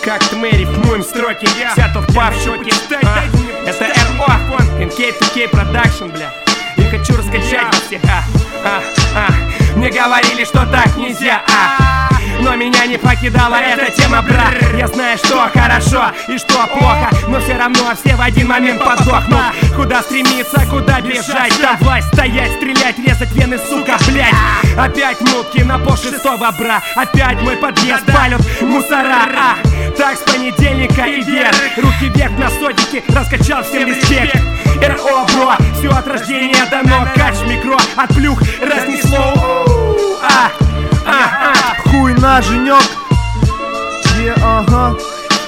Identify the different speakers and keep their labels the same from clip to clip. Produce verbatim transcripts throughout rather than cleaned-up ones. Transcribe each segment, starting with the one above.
Speaker 1: Как-то мы рифмуем строки, вся толпа в шоке. а, Это эр о, эн кей ту кей Production, бля. И хочу раскачать во всех, а, а, а. Мне говорили, что так нельзя, а но меня не покидала эта тема, брат. Я знаю, что хорошо и что плохо, но все равно все в один момент подохнут. Куда стремиться, куда бежать? Там власть стоять, стрелять, резать вены, сука, блять. Опять мутки на полшестого, бра. Опять мой подъезд палят мусора, а так с понедельника и вверх. Руки вверх на сотики, раскачал всем респект. эр о, бро, все от рождения дано. Кач микро, от плюх разнесло. А, а, а.
Speaker 2: Хуй на женек. Yeah, ага.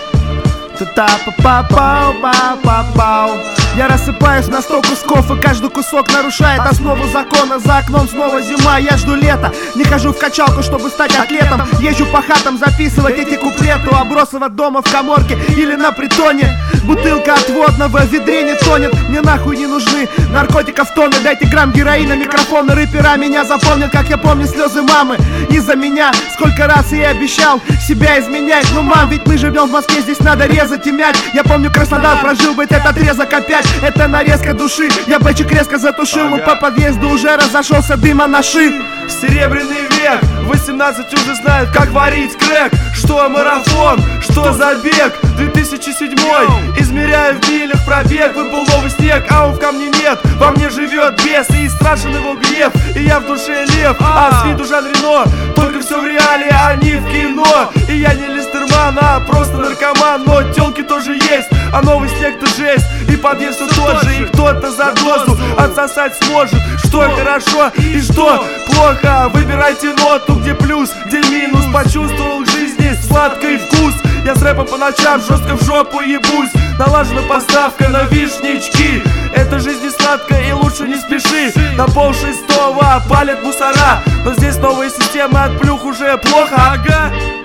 Speaker 2: Та-та-па-па-пау-пау-пау-пау. Я рассыпаюсь на сто кусков, и каждый кусок нарушает основу закона. За окном снова зима, я жду лета. Не хожу в качалку, чтобы стать атлетом. Езжу по хатам записывать эти куплеты. У Абросова дома в каморке или на притоне. Бутылка от водного в ведре не тонет. Мне нахуй не нужны наркотиков тонны. Дайте грамм героина, микрофоны, рэпера меня запомнят, как я помню слезы мамы из-за меня. Сколько раз я обещал себя изменять. Ну, мам, ведь мы живем в Москве, здесь надо резать и мять. Я помню Краснодар, прожил быть этот отрезок опять. Это нарезка души, я бэчик резко затушил. Но по подъезду уже разошелся дыма на ши.
Speaker 3: Серебряный век, восемнадцать уже знают, как варить крэк. Что марафон, что забег, две тысячи седьмой. Измеряю в милях пробег, выпал новый снег, а он в камне нет. Во мне живет бес и страшен его гнев. И я в душе лев, а с виду Жан Рено. Только все в реале, а не в кино. И я не Листерман, а просто наркоман. Но телки тоже есть, а новый снег-то жесть. И подъезд все тот же, и кто-то за дозу отсосать сможет. Что хорошо и что плохо. Выбирайте ноту, где плюс, где минус. Почувствовал в жизни сладкий вкус. Я с рэпом по ночам жестко в жопу ебусь. Налажена поставка на вишнички. Эта жизнь не сладкая и лучше не спеши. На пол шестого палят мусора. Но здесь новая система, от плюх уже плохо, ага.